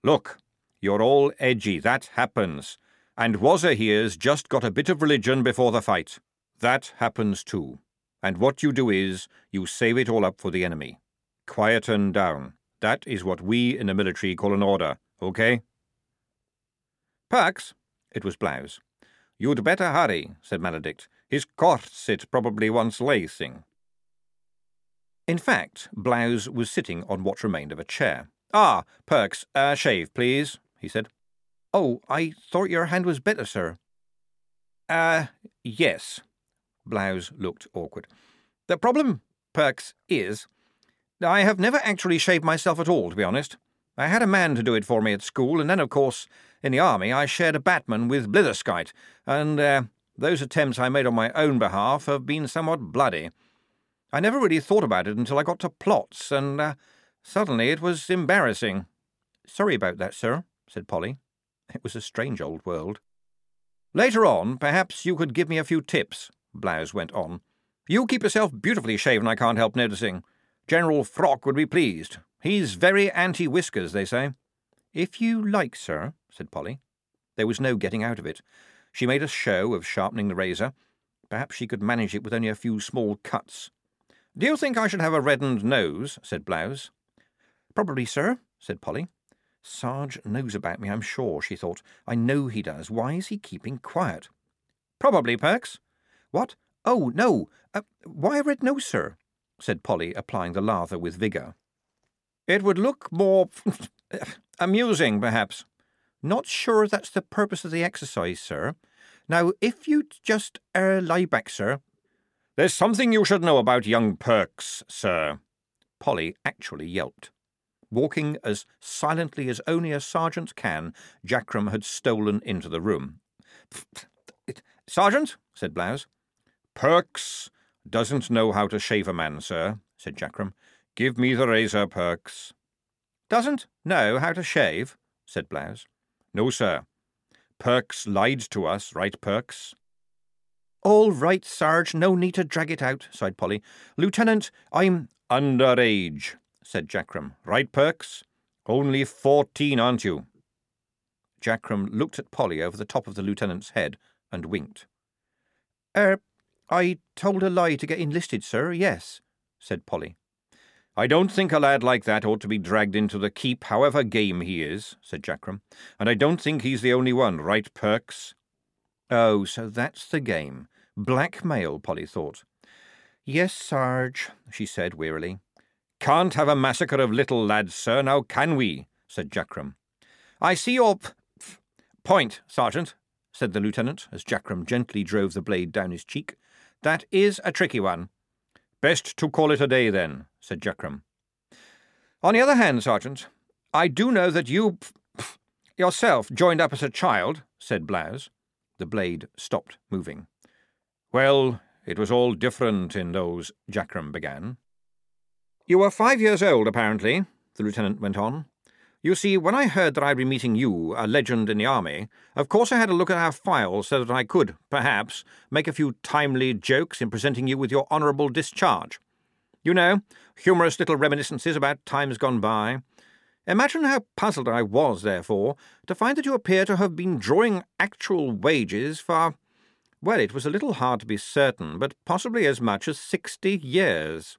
Look, you're all edgy. That happens. And Wazza here's just got a bit of religion before the fight. That happens too. And what you do is, you save it all up for the enemy. Quieten down. That is what we in the military call an order, okay? Perks, it was Blouse. You'd better hurry, said Maledict. His corset probably wants lacing. In fact, Blouse was sitting on what remained of a chair. Ah, Perks, shave, please, he said. Oh, I thought your hand was better, sir. Yes. Blouse looked awkward. The problem, Perks, is I have never actually shaved myself at all, to be honest. I had a man to do it for me at school, and then, of course, in the army I shared a batman with Blitherskite, and those attempts I made on my own behalf have been somewhat bloody. I never really thought about it until I got to plots, and suddenly it was embarrassing. Sorry about that, sir, said Polly. It was a strange old world. Later on, perhaps you could give me a few tips, Blouse went on. You keep yourself beautifully shaven, I can't help noticing. General Frock would be pleased. He's very anti-whiskers, they say. If you like, sir, said Polly. There was no getting out of it. She made a show of sharpening the razor. Perhaps she could manage it with only a few small cuts. Do you think I should have a reddened nose? Said Blouse. Probably, sir, said Polly. Sarge knows about me, I'm sure, she thought. I know he does. Why is he keeping quiet? Probably, Perks. What? Oh, no. Why a red nose, sir? Said Polly, applying the lather with vigour. It would look more amusing, perhaps. Not sure that's the purpose of the exercise, sir. Now, if you'd just lie back, sir. There's something you should know about young Perks, sir. Polly actually yelped. Walking as silently as only a sergeant can, Jackram had stolen into the room. Sergeant, said Blouse. Perks doesn't know how to shave a man, sir, said Jackram. Give me the razor, Perks. Doesn't know how to shave, said Blouse. No, sir. Perks lied to us, right, Perks? All right, Sarge, no need to drag it out, sighed Polly. Lieutenant, I'm underage, said Jackram. Right, Perks? Only 14, aren't you? Jackram looked at Polly over the top of the lieutenant's head and winked. I told a lie to get enlisted, sir, yes, said Polly. I don't think a lad like that ought to be dragged into the keep, however game he is, said Jackram. And I don't think he's the only one, right, Perks? Oh, so that's the game. Blackmail, Polly thought. Yes, Sarge, she said wearily. Can't have a massacre of little lads, sir, now can we? Said Jackram. I see your point, Sergeant, said the lieutenant, as Jackram gently drove the blade down his cheek. That is a tricky one. Best to call it a day, then, said Jackram. On the other hand, Sergeant, I do know that you yourself joined up as a child, said Blouse. The blade stopped moving. Well, it was all different in those, Jackram began. You were 5 years old, apparently, the lieutenant went on. You see, when I heard that I'd be meeting you, a legend in the army, of course I had a look at our files so that I could, perhaps, make a few timely jokes in presenting you with your honourable discharge. You know, humorous little reminiscences about times gone by. Imagine how puzzled I was, therefore, to find that you appear to have been drawing actual wages for, well, it was a little hard to be certain, but possibly as much as 60 years.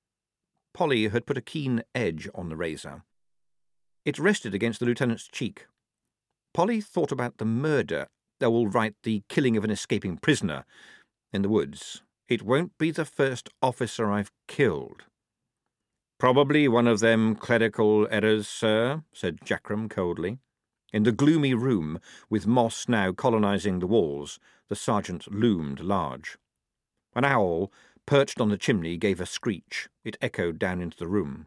Polly had put a keen edge on the razor. It rested against the lieutenant's cheek. Polly thought about the murder, though all right, the killing of an escaping prisoner in the woods. It won't be the first officer I've killed. Probably one of them clerical errors, sir, said Jackram coldly. In the gloomy room, with moss now colonising the walls, the sergeant loomed large. An owl, perched on the chimney, gave a screech. It echoed down into the room.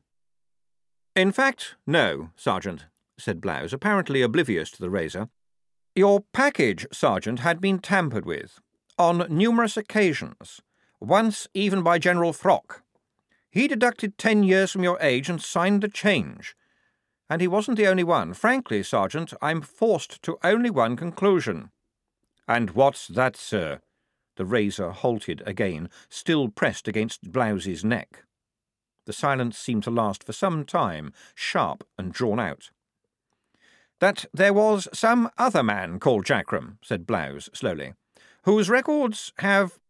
In fact, no, Sergeant, said Blouse, apparently oblivious to the razor. Your package, Sergeant, had been tampered with, on numerous occasions, once even by General Frock. He deducted 10 years from your age and signed the change. And he wasn't the only one. Frankly, Sergeant, I'm forced to only one conclusion. And what's that, sir? The razor halted again, still pressed against Blouse's neck. The silence seemed to last for some time, sharp and drawn out. "That there was some other man called Jackram," said Blouse slowly, "whose records have